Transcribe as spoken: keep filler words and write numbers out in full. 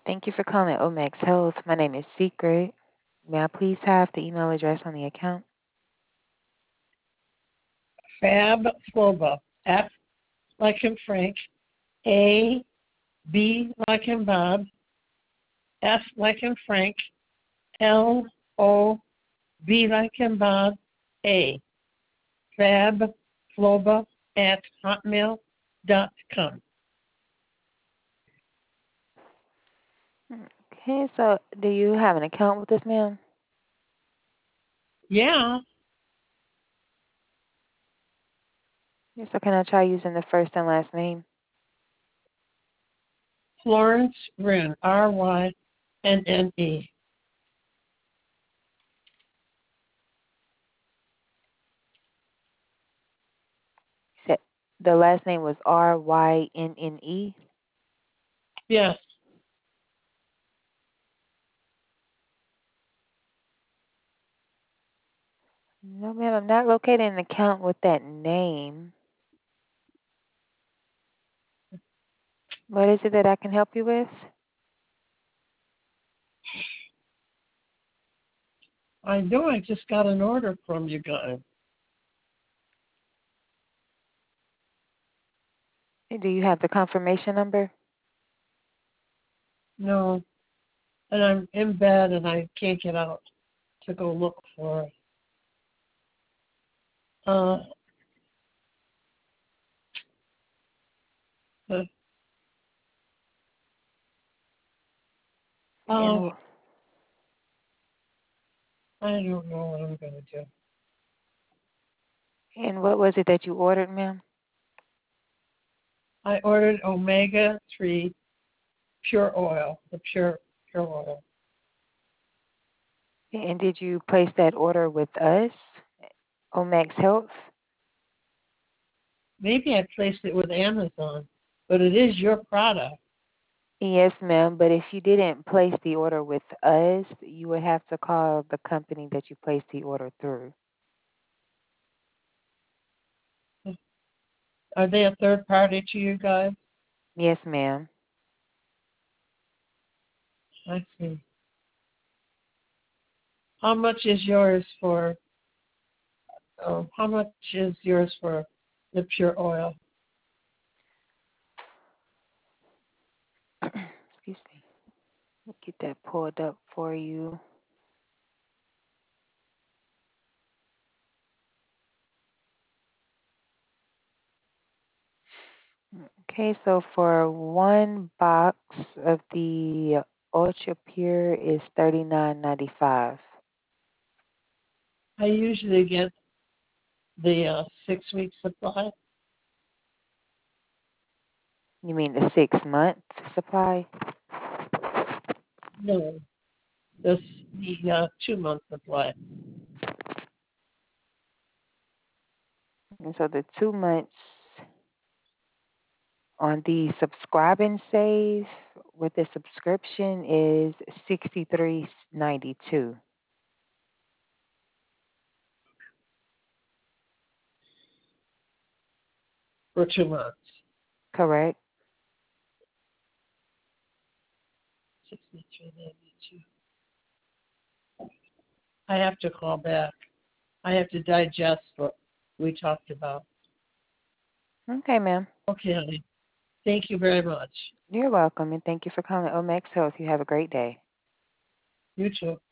Thank you for calling Omex Health. My name is Secret. May I please have the email address on the account? Fab Floba. F like in Frank. A. B like in Bob. F like in Frank. L. O. B like in Bob. A. Fab Floba at hotmail dot com. Okay, so do you have an account with this ma'am? Yeah. Yes, so can I try using the first and last name? Florence Rynne. R Y N N E. You said the last name was R Y N N E? Yes. No, ma'am, I'm not locating an account with that name. What is it that I can help you with? I know I just got an order from you guys. Do you have the confirmation number? No. And I'm in bed and I can't get out to go look for it. Uh, uh, oh, And, I don't know what I'm going to do. and what was it that you ordered, ma'am? I ordered omega three pure oil, the pure pure oil. And did you place that order with us, Omex Health? Maybe I placed it with Amazon, but it is your product. Yes, ma'am, but if you didn't place the order with us, you would have to call the company that you placed the order through. Are they a third party to you guys? Yes, ma'am. I see. How much is yours for? Oh, how much is yours for the pure oil? Excuse me. Let me get that pulled up for you. Okay, so for one box of the Ultra Pure is thirty nine ninety five. I usually get the uh, six week supply. You mean the six month supply? No, this the uh, two month supply. And so the two months on the subscribe and save with the subscription is sixty three ninety two. For two months. Correct? Sixty-three ninety-two. I have to call back. I have to digest what we talked about. Okay, ma'am. Okay, honey. Thank you very much. You're welcome, and thank you for calling Omex Health. You have a great day. You too.